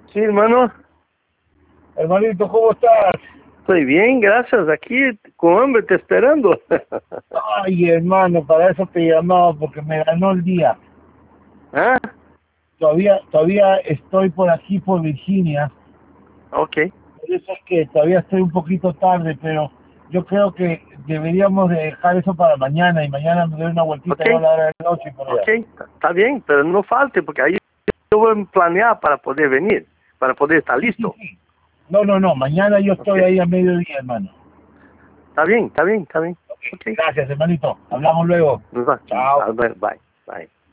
Sí, hermano. Hermanito, ¿cómo estás? Estoy bien, gracias. Aquí con hambre te esperando. Ay, hermano, para eso te llamaba, porque me ganó el día. ¿Ah? Todavía estoy por aquí, por Virginia. Ok. Por eso es que todavía estoy un poquito tarde, pero yo creo que deberíamos de dejar eso para mañana, y mañana me doy una vueltita Ok. ya a la hora de la noche y por Ok. allá. Está bien, pero no falte, porque ahí yo voy a planear para poder venir, para poder estar Sí, sí, listo. sí. No, mañana yo Ok. estoy ahí a mediodía, hermano. Está bien, está bien, está bien. Ok, Ok. gracias, hermanito. Hablamos luego. Nos va. Chao. Bye, bye. Bye.